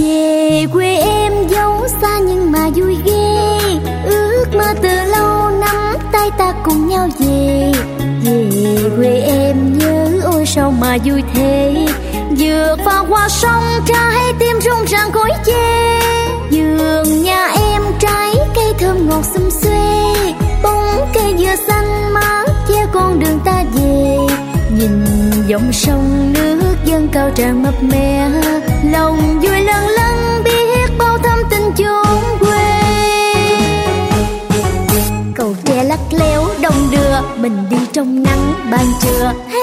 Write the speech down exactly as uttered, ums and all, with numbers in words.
Về quê em dấu xa nhưng mà vui ghê, ước mơ từ lâu nắm tay ta cùng nhau về. Về quê em nhớ ôi sao mà vui thế, vượt vào qua sông trái tim rung ràng cối chê. Vườn nhà em trái cây thơm ngọt xum xuê, bóng cây dừa xanh mát che con đường ta về. Nhìn dòng sông nước dâng cao tràn mập mè, lòng vui lâng lâng biết bao thâm tình chốn quê. Cầu tre lắc léo đông đưa, mình đi trong nắng ban trưa.